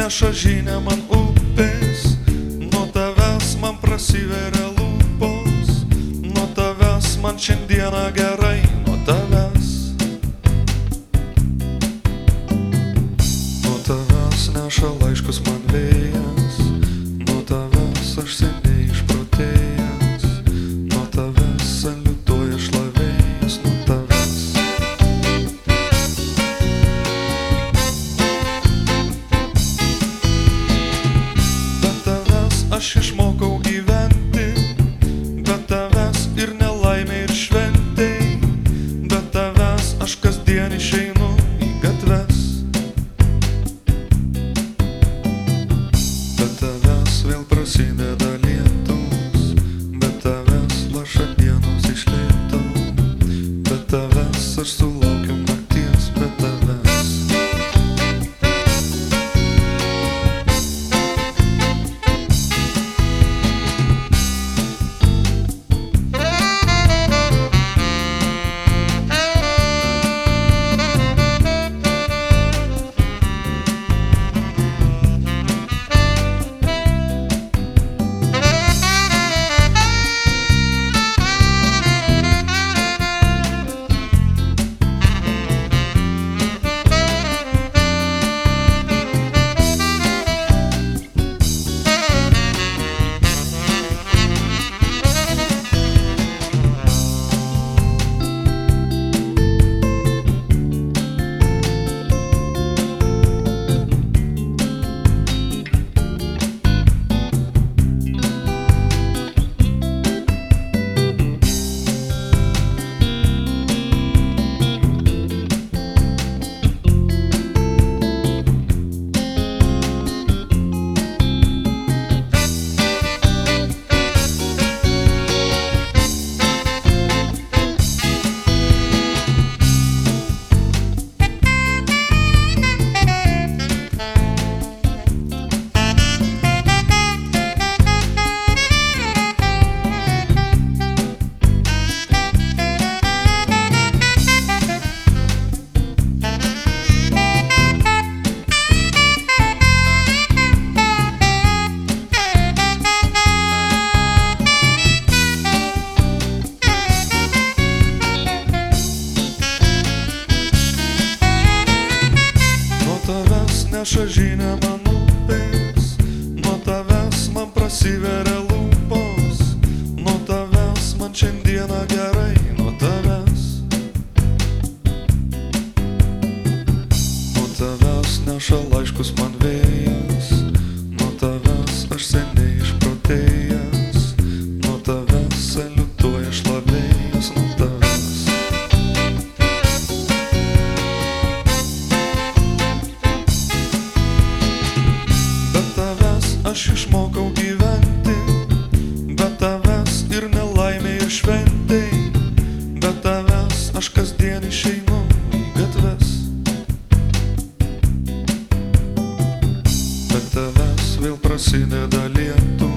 neša žinią man upės, nuo tavęs man prasiveria lūpos, nuo tavęs man šiandieną gerai, nuo tavęs. Nuo tavęs neša laiškus man vėjas, nuo tavęs aš seniai išprotėjęs, nuo tavęs saliutoja šlavėjas, nuo tavęs. Be tavęs aš išmokau gyventi, be tavęs ir nelaimė ir šventei, be tavęs aš kasdien išeinu į gatves. Be tavęs vėl prasideda lietus, be tavęs laša dienos iš lėto, be tavęs aš sulaukiu nakties, be tavęs. Neša žinią man upės, nuo tavęs man prasiveria lūpos, nuo tavęs man šiandieną gerai, nuo tavęs. Nuo tavęs neša laiškus man vėjas, nuo tavęs aš seniai išprotėjęs, nuo tavęs saliutoja šlavėjas, nuo tavęs. Aš išmokau gyventi, be tavęs ir nelaimė ir šventei, be tavęs aš kasdien išeinu į gatves. Be tavęs vėl prasideda lietus,